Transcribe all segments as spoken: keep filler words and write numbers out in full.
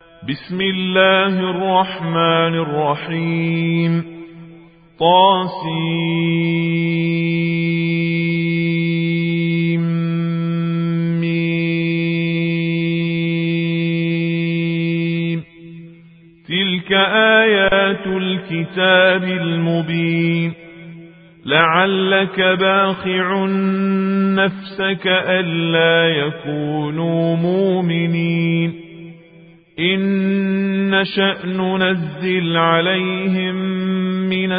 بسم الله الرحمن الرحيم. طاسيم ميم. تلك آيات الكتاب المبين. لعلك باخع نفسك ألا يكونوا مؤمنين إن نشأ ننزل عليهم من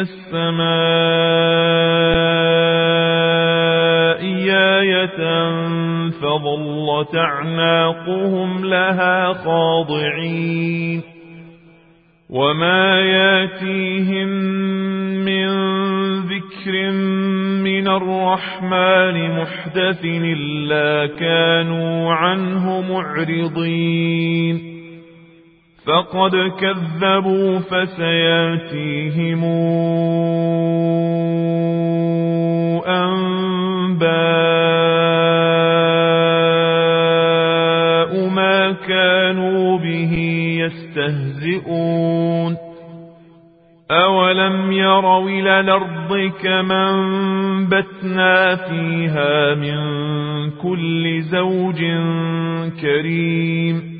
السماء آية فظلت أعناقهم لها خاضعين وما ياتيهم من ذكر من الرحمن محدث إلا كانوا عنه معرضين فقد كذبوا فسياتيهم أنباء ما كانوا به يستهزئون أولم يروا إلى الأرض كما أنبتنا فيها من كل زوج كريم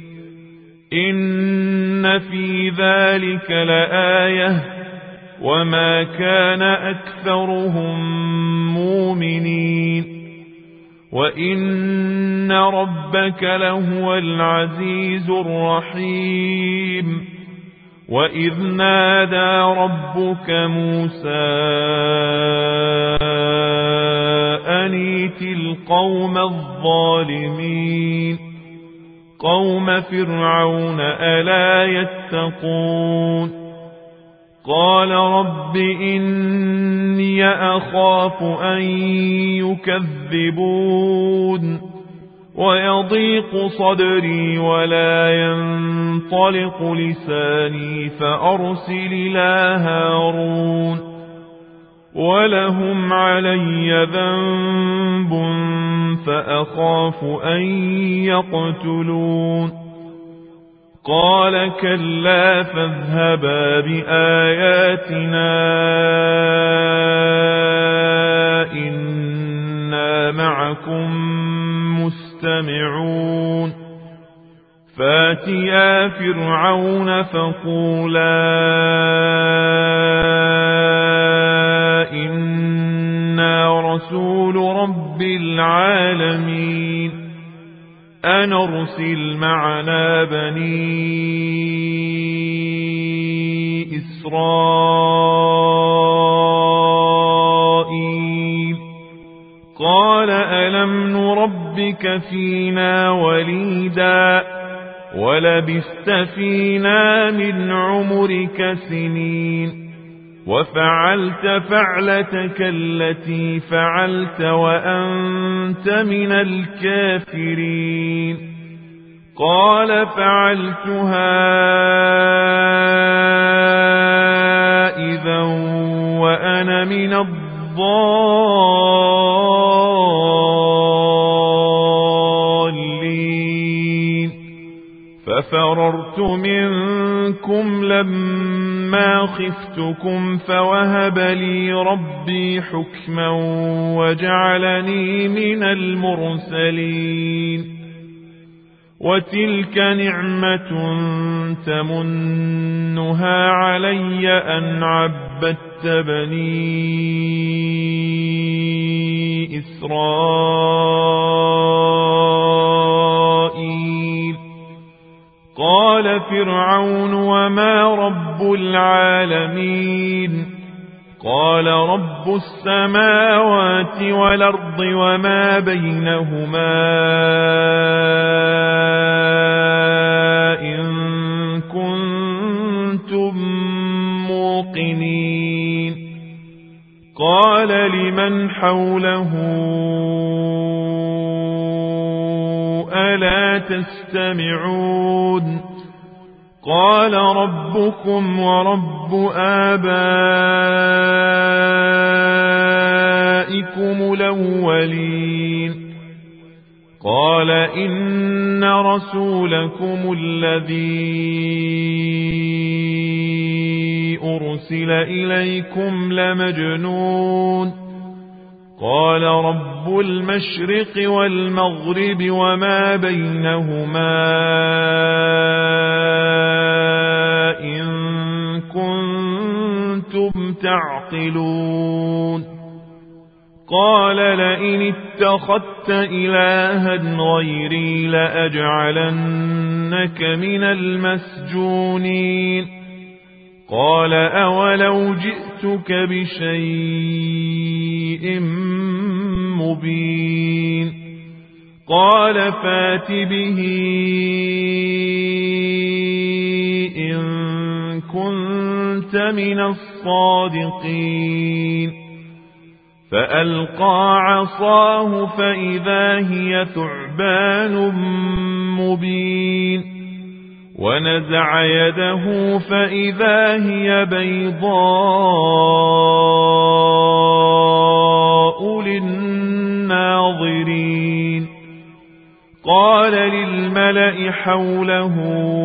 إن في ذلك لآية وما كان أكثرهم مؤمنين وإن ربك لهو العزيز الرحيم وإذ نادى ربك موسى أن ائت القوم الظالمين قوم فرعون ألا يتقون قال رب إني أخاف أن يكذبون ويضيق صدري ولا ينطلق لساني فأرسل إلى هارون ولهم علي ذنب فأخاف أن يقتلون قال كلا فاذهبا بآياتنا إنا معكم مستمعون فاتيا فرعون فقولا إنا رسول رب العالمين أن أرسل معنا بني إسرائيل قال ألم نربك فينا وليدا ولبثت فينا من عمرك سنين وفعلت فعلتك التي فعلت وأنت من الكافرين قال فعلتها إذا وأنا من الضالين ففررت منكم لما خفتكم فوهب لي ربي حكما وجعلني من المرسلين وتلك نعمة تمنها علي أن عبدت بني إسرائيل قال فرعون وما رب العالمين قال رب السماوات والأرض وما بينهما إن كنتم موقنين قال لمن حوله ألا تستمعون قال ربكم ورب آبائكم الأولين قال إن رسولكم الذي أرسل إليكم لمجنون قال رب المشرق والمغرب وما بينهما إن كنتم تعقلون قال لئن اتخذت إلها غيري لأجعلنك من المسجونين قال أولو جئتك بشيء مبين قال فات به إن كنت من الصادقين فألقى عصاه فإذا هي ثعبان مبين ونزع يده فإذا هي بيضاء للناظرين قال للملأ حوله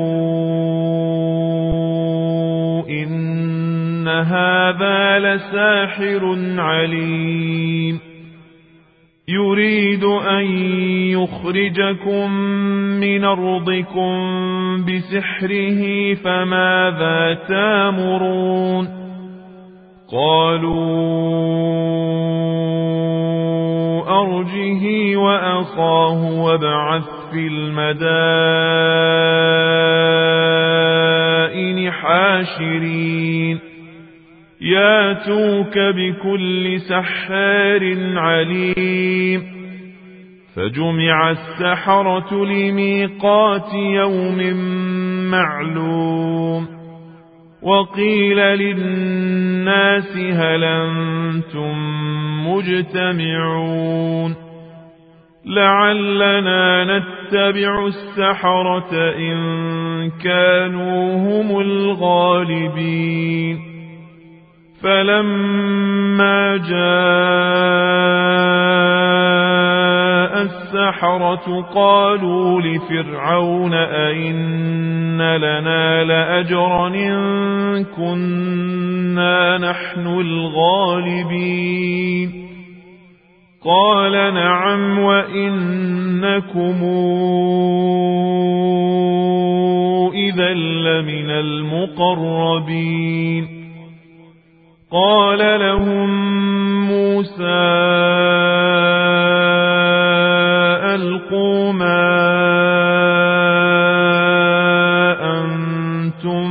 إن هذا لساحر عليم يريد أن يخرجكم من أرضكم بسحره فماذا تامرون قالوا أرجه وأخاه وابعث في المدائن حاشرين ياتوك بكل سحار عليم فجمع السحرة لميقات يوم معلوم وقيل للناس هل أنتم مجتمعون لعلنا نتبع السحرة إن كانوا هم الغالبين فلما جاء السحرة قالوا لفرعون أئن لنا لأجرا إن كنا نحن الغالبين قال نعم وإنكم إذا لمن المقربين قال لهم موسى ألقوا ما أنتم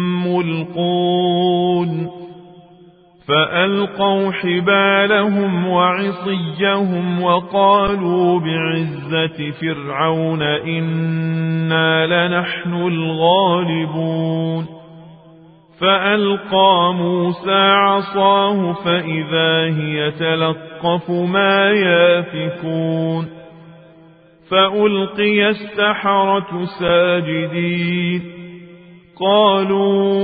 ملقون فألقوا حبالهم وعصيهم وقالوا بعزة فرعون إنا لنحن الغالبون فألقى موسى عصاه فإذا هي تلقف ما يافكون فألقي السحرة ساجدين قالوا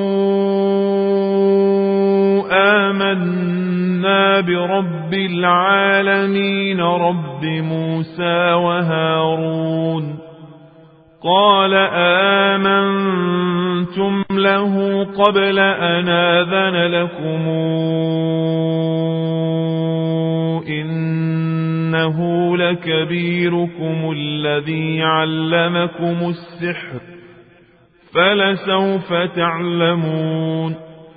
آمنا برب العالمين رب موسى وهارون قال آمنتم له قبل أن آذن لكم إنه لكبيركم الذي علمكم السحر فلسوف تعلمون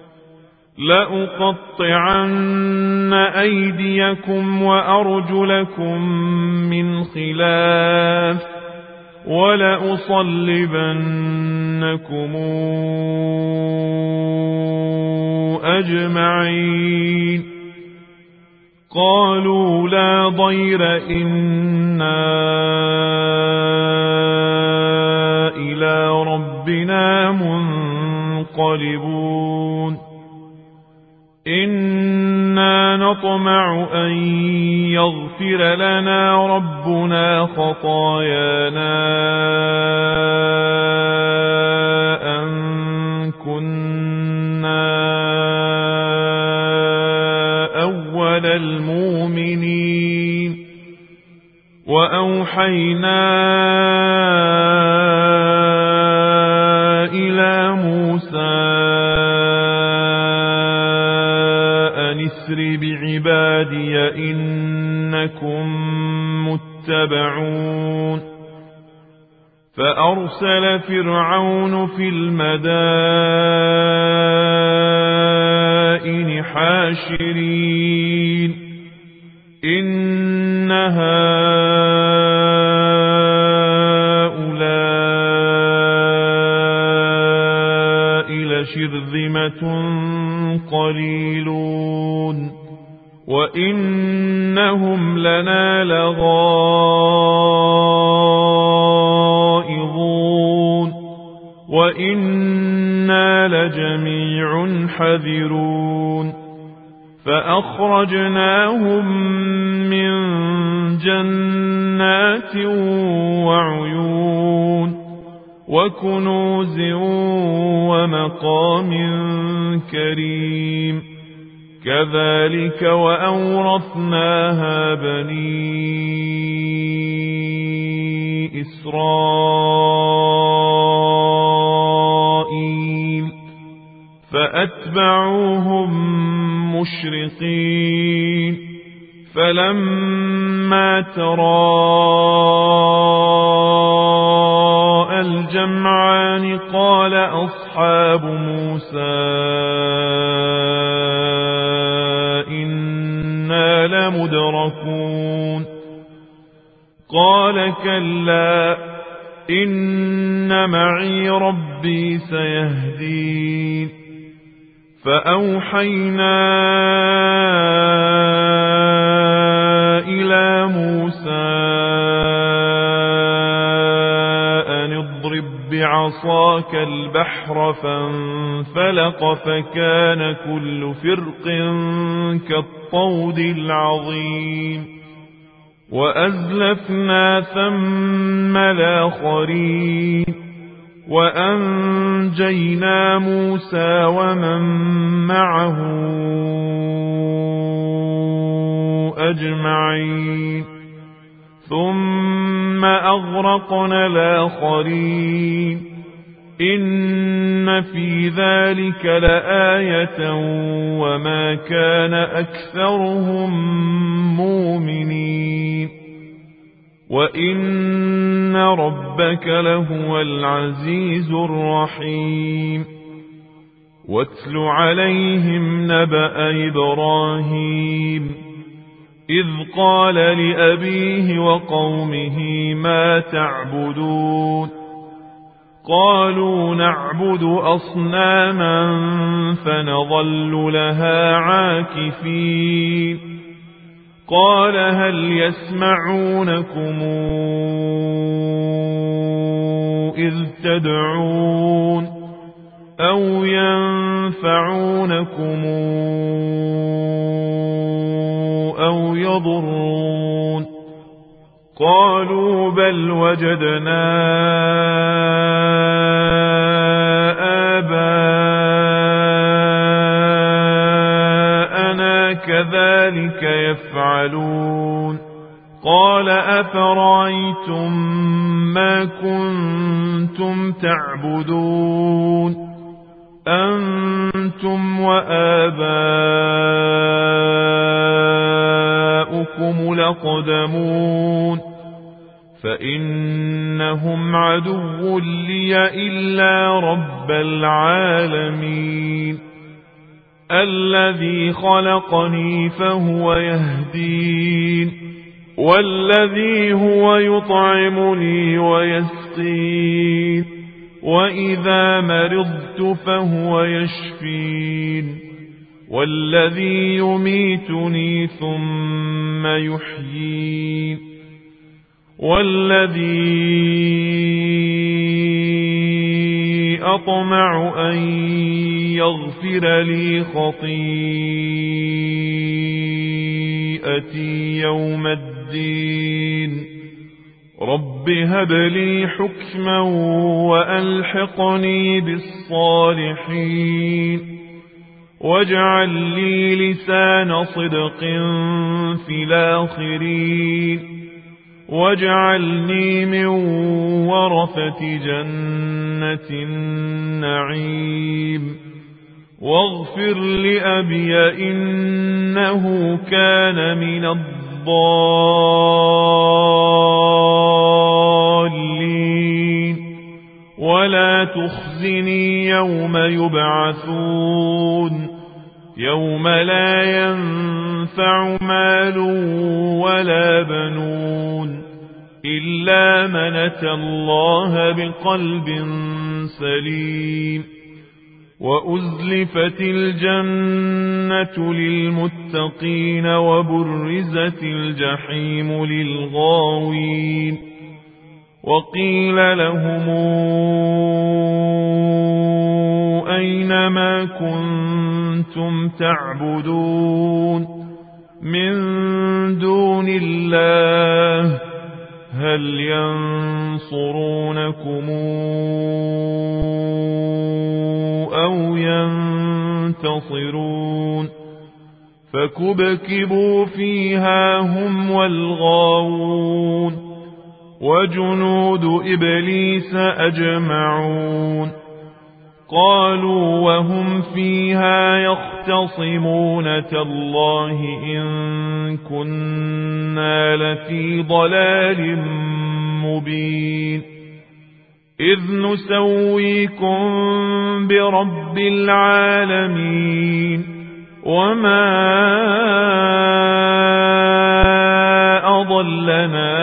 لأقطعن أيديكم وأرجلكم من خلاف ولأصلبنكم أجمعين قالوا لا ضير إنا إلى ربنا منقلبون إنا نطمع أن يغفر لنا ربنا خطايانا أن كنا أول المؤمنين وأوحينا فأوحينا إلى موسى أن اسر بعبادي إنكم متبعون فأرسل فرعون في المدائن حاشرين إن هؤلاء لشرذمة قليلون وإنهم لنا لغائظون وإنا لجميع حذرون فأخرجناهم من جنات وعيون وكنوز ومقام كريم كذلك وأورثناها بني إسرائيل فأتبعوهم مشرقين فلما تراءى الجمعان قال أصحاب موسى إنا لمدركون قال كلا إن معي ربي سيهدين فأوحينا إلى موسى أن اضرب بعصاك البحر فانفلق فكان كل فرق كالطود العظيم وأزلفنا ثم الآخرين وأنجينا موسى ومن معه أجمعين ثم أغرقنا الآخرين إن في ذلك لآية وما كان أكثرهم مؤمنين وإن ربك لهو العزيز الرحيم واتل عليهم نبأ إبراهيم إذ قال لأبيه وقومه ما تعبدون قالوا نعبد أصناما فنظل لها عاكفين قال هل يسمعونكم إذ تدعون أو ينفعونكم أو يضرون قالوا بل وجدنا آباءنا كذلك يفعلون قال أفرأيتم ما كنتم تعبدون أنتم وآباؤكم الأقدمون فإنهم عدو لي إلا رب العالمين الذي خلقني فهو يهدين والذي هو يطعمني ويسقين وإذا مرضت فهو يشفين والذي يميتني ثم يحيين والذي أطمع أن يغفر لي خطيئتي يوم الدين رب هب لي حكما وألحقني بالصالحين واجعل لي لسان صدق في الآخرين واجعلني من ورثة جنة النعيم واغفر لأبي إنه كان من الضالين ولا تخزني يوم يبعثون يوم لا ينفع مال ولا بنون إلا من أتى الله بقلب سليم وأزلفت الجنة للمتقين وبرزت الجحيم للغاوين وقيل لهم أين ما كنتم تعبدون من دون الله هل ينصرونكم أو ينتصرون فكبكبوا فيها هم والغاوون وجنود إبليس أجمعون قالوا وهم فيها يختصمون تالله إن كنا لفي ضلال مبين إذ نسويكم برب العالمين وما أضلنا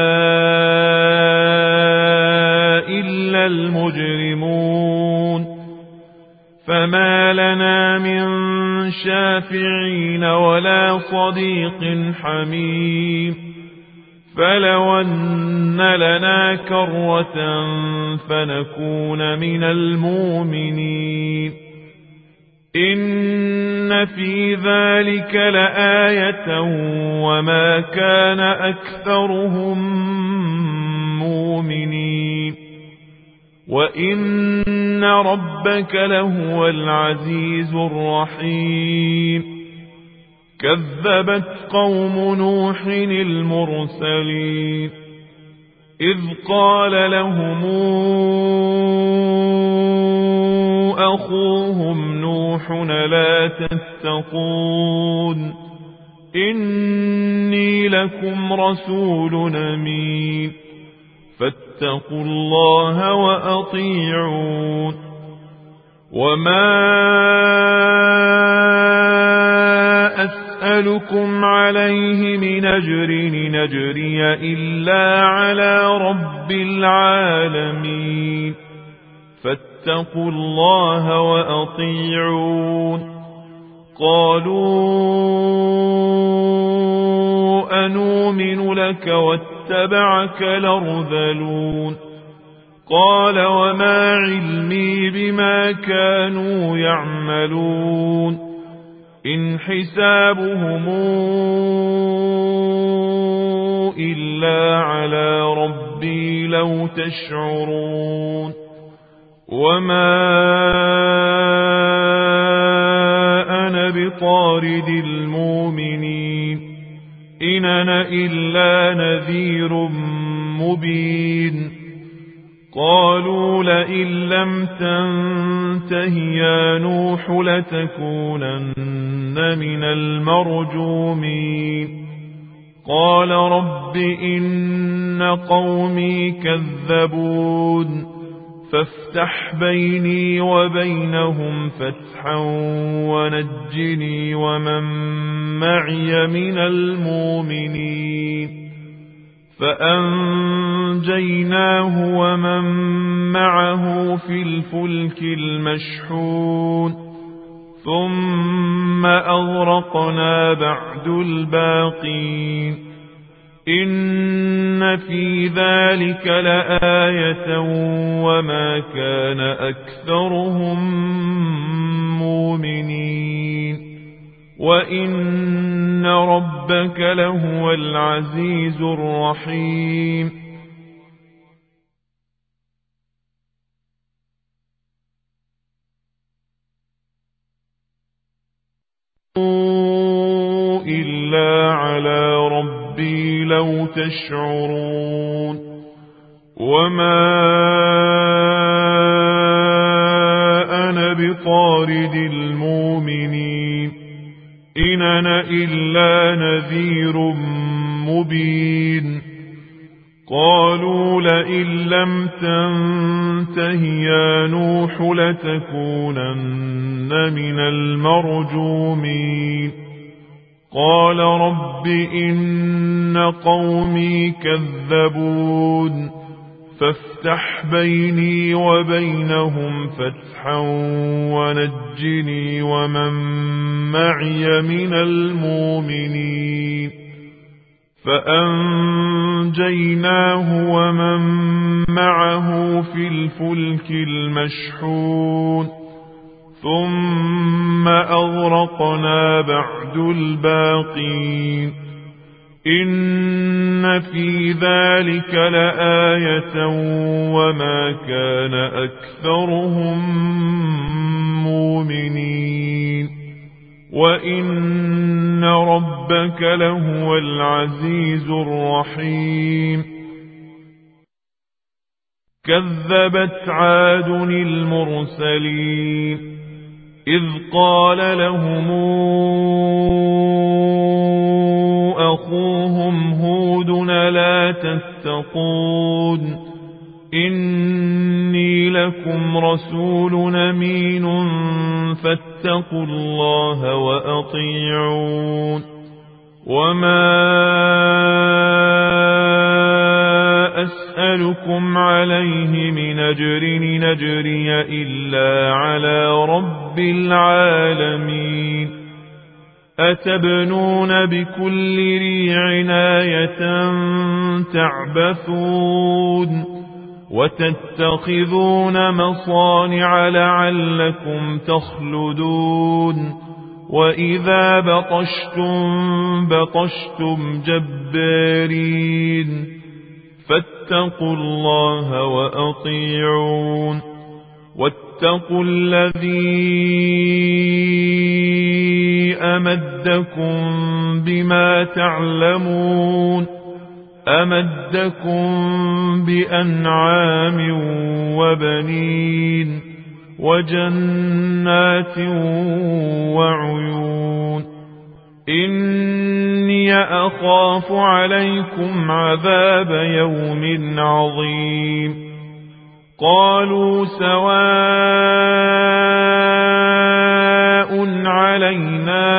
إلا المجرمون فما لنا من شافعين ولا صديق حميم فلو أن لنا كرة فنكون من المؤمنين إن في ذلك لآية وما كان أكثرهم مؤمنين وإن ربك لهو العزيز الرحيم كذبت قوم نوح المرسلين إذ قال لهم أخوهم نوح لا تتقون إني لكم رسول أمين فاتقوا الله وأطيعون وما أسألكم عليه من أجر نجري إلا على رب العالمين فاتقوا الله وأطيعون قالوا أنؤمن لك واتبعك الأرذلون قال وما علمي بما كانوا يعملون إن حسابهم إلا على ربي لو تشعرون وما أنا بطارد المؤمنين إن أنا إلا نذير مبين قالوا لئن لم تنته يا نوح لتكونن من المرجومين قال رب إن قومي كذبون فافتح بيني وبينهم فتحا ونجني ومن معي من المؤمنين فأنجيناه ومن معه في الفلك المشحون ثم أغرقنا بعد الباقين إن في ذلك لآية وما كان أكثرهم مؤمنين وإن ربك لهو العزيز الرحيم إلا على ربي لو تشعرون وما أنا بطارد المؤمنين إن أنا إلا نذير مبين قالوا لئن لم تنته يا نوح لتكونن من المرجومين قال رب إن قومي كذبون فافتح بيني وبينهم فتحا ونجني ومن معي من المؤمنين فأنجيناه ومن معه في الفلك المشحون ثم أغرقنا بعد الباقين إن في ذلك لآية وما كان أكثرهم مؤمنين وإن ربك لهو العزيز الرحيم كذبت عاد المرسلين إذ قال لهم أخوهم هود لا تتقون إني لكم رسول أمين فاتقوا الله وأطيعون وما أسألكم عليه من أجر نجري إلا على رب العالمين أتبنون بكل ريع آية تعبثون وتتخذون مصانع لعلكم تخلدون وإذا بطشتم بطشتم جبارين فاتقوا الله وأطيعون واتقوا الذي أمدكم بما تعلمون أمدكم بأنعام وبنين وجنات وعيون إني أخاف عليكم عذاب يوم عظيم قالوا سواء علينا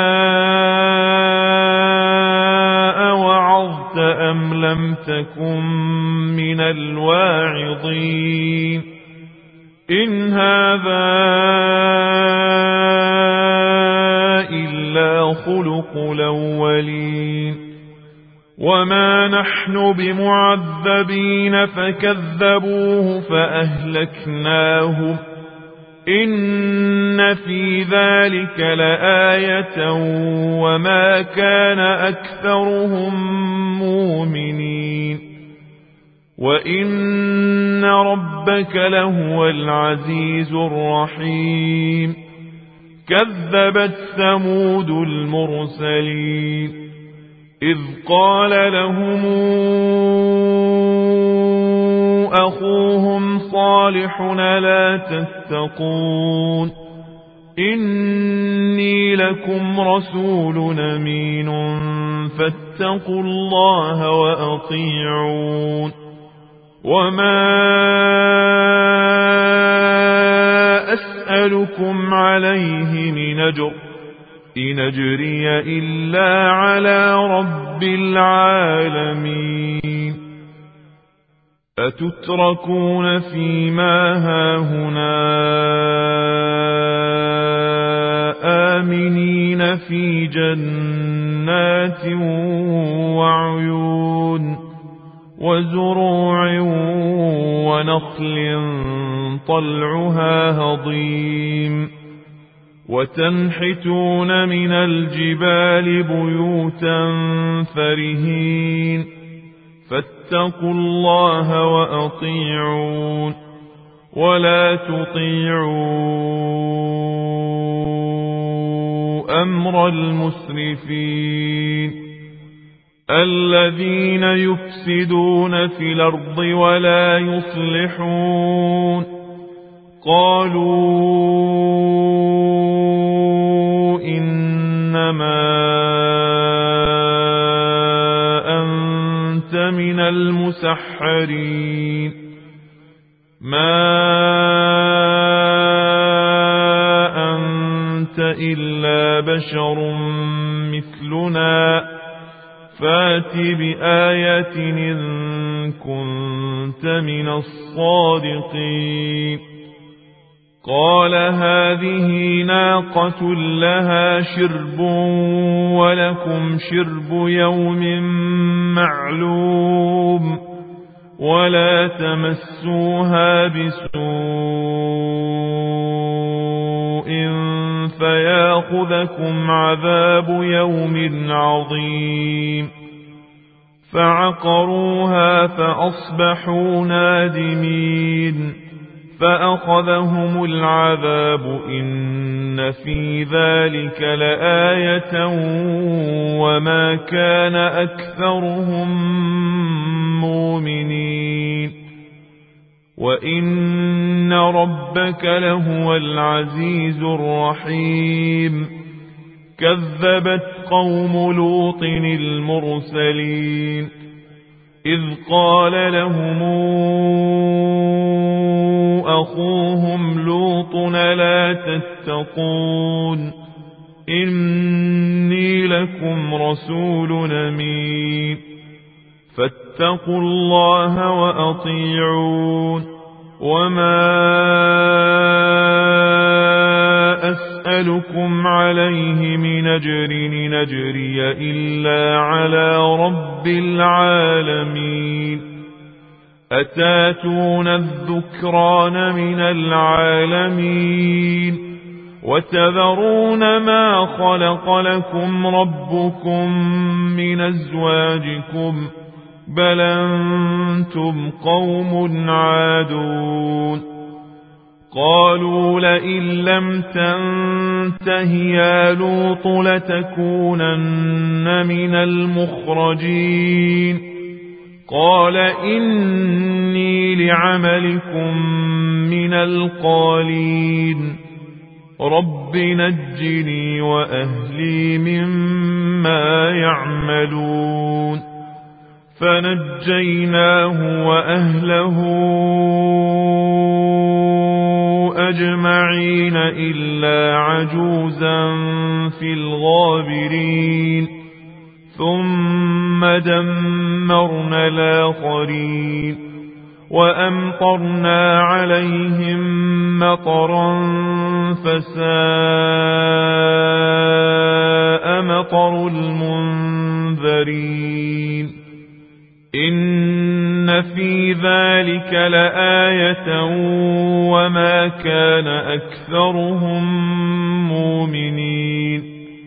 أوعظت أم لم تكن من الواعظين إن هذا إلا خلق الأولين وما نحن بمعذبين فكذبوه فأهلكناهم إن في ذلك لآية وما كان أكثرهم مؤمنين وإن ربك لهو العزيز الرحيم كذبت ثمود المرسلين إذ قال لهم أخوهم صالح لا تتقون إني لكم رسول أمين فاتقوا الله وأطيعون وما أسألكم عليه من أجر إن أجري إلا على رب العالمين أتتركون فيما هاهنا آمنين في جنات وعيون وزروع ونخل طلعها هضيم وتنحتون من الجبال بيوتا فرهين فاتقوا الله وأطيعون ولا تطيعوا أمر المسرفين الذين يفسدون في الأرض ولا يصلحون قالوا إنما أنت من المسحرين ما أنت إلا بشر مثلنا فات بآية إن كنت من الصادقين قال هذه ناقة لها شرب ولكم شرب يوم معلوم ولا تمسوها بسوء فياخذكم عذاب يوم عظيم فعقروها فأصبحوا نادمين فأخذهم العذاب إن في ذلك لآية وما كان أكثرهم مؤمنين وإن ربك لهو العزيز الرحيم كذبت قوم لوط المرسلين إذ قال لهم أخوهم لوط لا تتقون إني لكم رسول أمين فاتقوا الله وأطيعون وما أسألكم عليه من أجر نجري إلا على رب العالمين أتاتون الذكران من العالمين وتذرون ما خلق لكم ربكم من أزواجكم بل أنتم قوم عادون قالوا لئن لم تنته يا لوط لتكونن من المخرجين قال إني لعملكم من القالين رب نجني وأهلي مما يعملون فنجيناه وأهله أجمعين إلا عجوزا في الغابرين ثم دمرنا الآخرين وأمطرنا عليهم مطرا فساء مطر المنذرين إن في ذلك لآية وما كان أكثرهم مؤمنين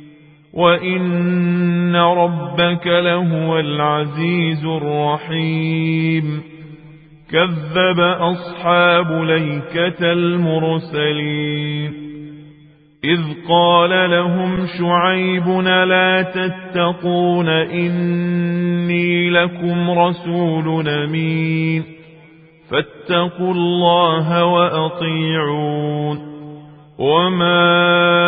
وإن ربك لهو العزيز الرحيم كذب أصحاب ليكة المرسلين إذ قال لهم شعيب لا تتقون إني لكم رسول أمين فاتقوا الله وأطيعون وما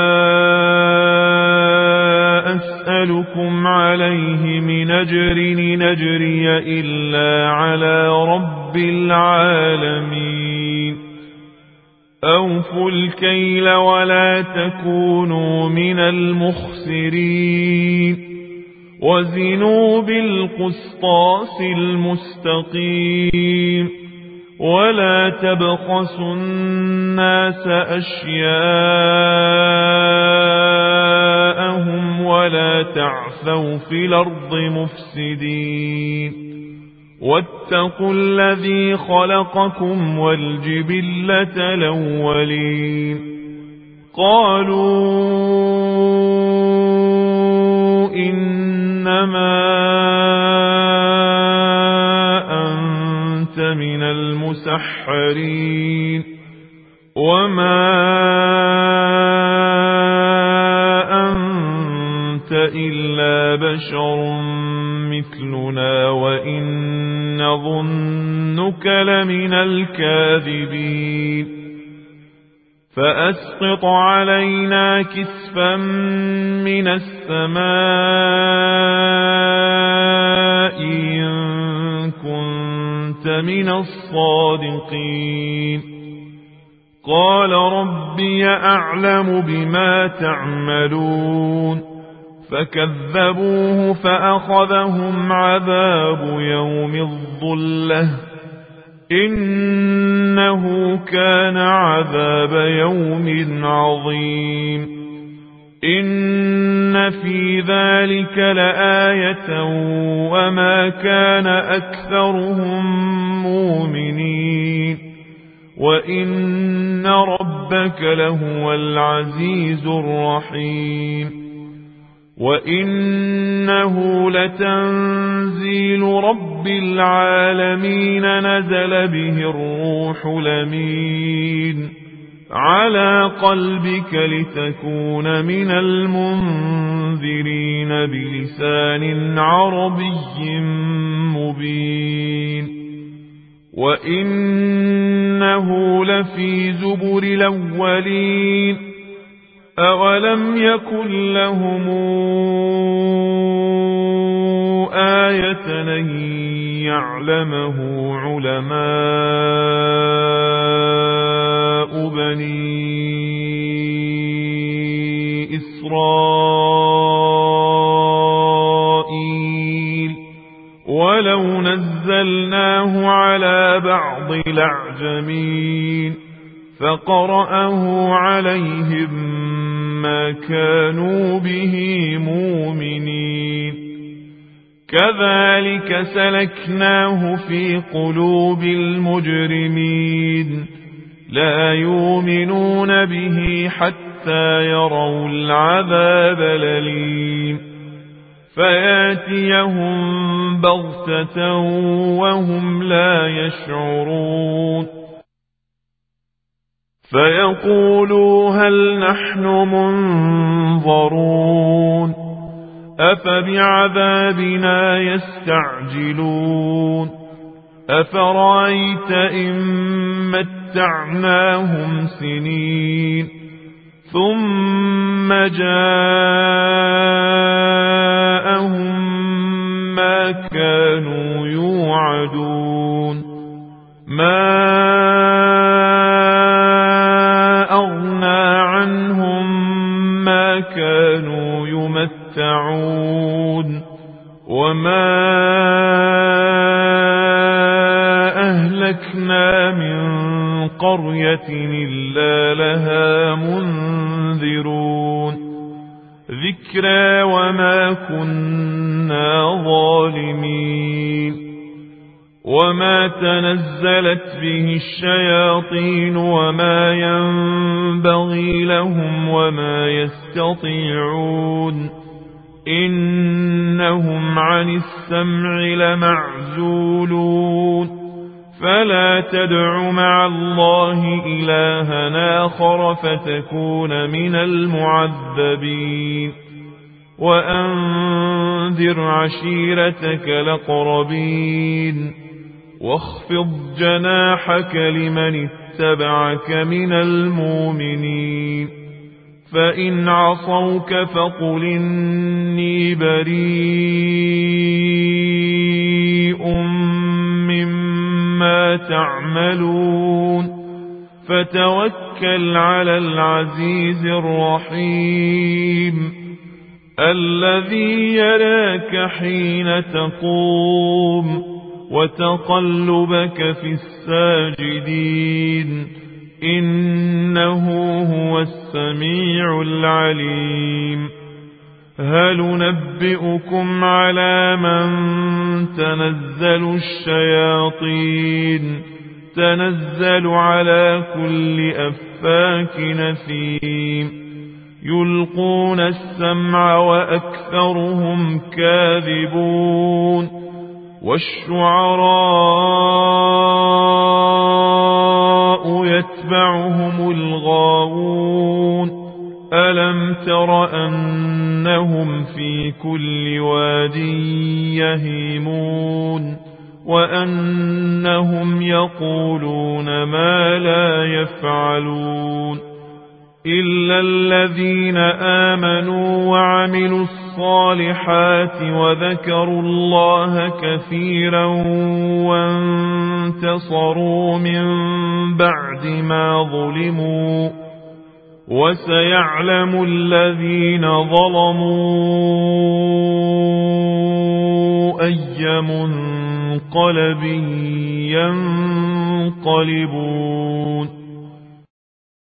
أسألكم عليه من أجر نجري إلا على رب العالمين أوفوا الكيل ولا تكونوا من المخسرين وزنوا بالقسطاس المستقيم ولا تبخسوا الناس أشياءهم ولا تعثوا في الأرض مفسدين واتقوا الذي خلقكم والجبلة الأولين قالوا إنما أنت من المسحرين وما أنت إلا بشر مثلنا وإن نظنك لمن الكاذبين فأسقط علينا كسفا من السماء إن كنت من الصادقين قال ربي أعلم بما تعملون فكذبوه فأخذهم عذاب يوم الظلة إنه كان عذاب يوم عظيم إن في ذلك لآية وما كان أكثرهم مؤمنين وإن ربك لهو العزيز الرحيم وإنه لتنزيل رب العالمين نزل به الروح الأمين على قلبك لتكون من المنذرين بلسان عربي مبين وإنه لفي زبر الأولين أولم يكن لهم آية أن يعلمه علماء بني إسرائيل ولو نزلناه على بعض الأعجمين فقرأه عليهم ما كانوا به مؤمنين كذلك سلكناه في قلوب المجرمين لا يؤمنون به حتى يروا العذاب الأليم فياتيهم بغتة وهم لا يشعرون فيقولوا هل نحن منظرون أفبعذابنا يستعجلون أفرأيت إن متعناهم سنين ثم جاءهم ما كانوا يوعدون ما كانوا يمتعون وما أهلكنا من قرية إلا لها منذرون ذكرى وما كنا ظالمين وما تنزلت به الشياطين وما ينبغي لهم وما يستطيعون إنهم عن السمع لمعزولون فلا تدع مع الله إلها آخر فتكون من المعذبين وأنذر عشيرتك الأقربين واخفض جناحك لمن اتبعك من المؤمنين فإن عصوك فقل إني بريء مما تعملون فتوكل على العزيز الرحيم الذي يراك حين تقوم وتقلبك في الساجدين إنه هو السميع العليم هل ننبئكم على من تنزل الشياطين تنزل على كل أفاك نثيم يلقون السمع وأكثرهم كاذبون والشعراء يتبعهم الغاوون ألم تر أنهم في كل واد يهيمون وأنهم يقولون ما لا يفعلون إلا الذين آمنوا وعملوا الصالحات وذكروا الله كثيرا وانتصروا من بعد ما ظلموا وسيعلم الذين ظلموا أي منقلب ينقلبون.